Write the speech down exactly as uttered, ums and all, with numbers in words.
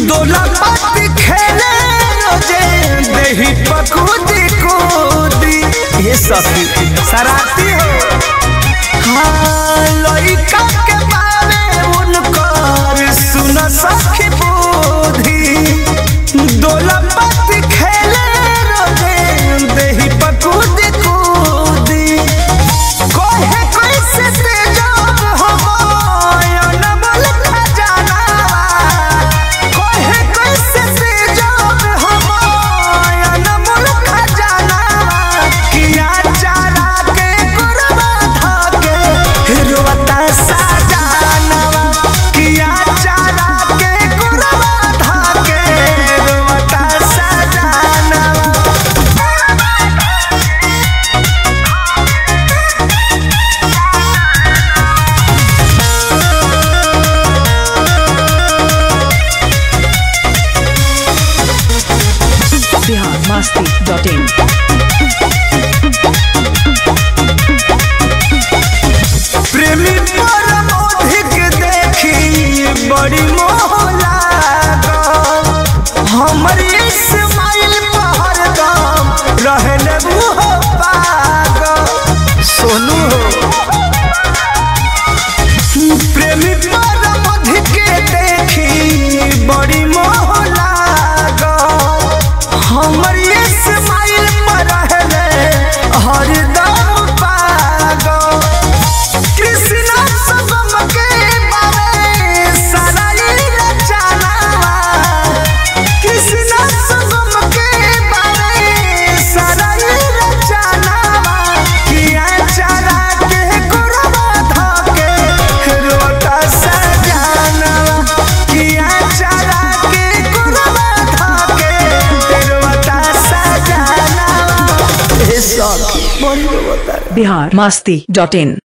दोला पाती खेले रोजे देही पकूदी कूदी ये सखी सराती हो हाँ लइका के बारे उनकर सुन सखी बुद्धि दोला पाती खेले रोजे देही पकूदी कूदी कोहे कैसे से जब हम अनमोल खजाना कोहे कैसे से जब हम अनमोल खजाना किया चारा के गुरबा धाके रोता सजाना किया चारा के गुरबा धाके रोता सजाना बिहार मस्ती डॉट इन। प्रेमी परम अधिक देखी बड़ी मोह लागल हमरी इस्माइल पहर दम रहने मुँह पागल सोनू हो प्रेमी परम अधिक देखी बड़ी मोह लागल हमरी इस्माइल पर रहने हरदम पागल कृष्णा संगम के बारे सराई रचना कृष्णा संगम के बारे सराई रचना किया चारा के गुरबा धाके रोता सजाना किया चारा के गुरबा धाके रोता सजाना ए सखी बड़ी रोता बिहार मस्ती डॉट इन।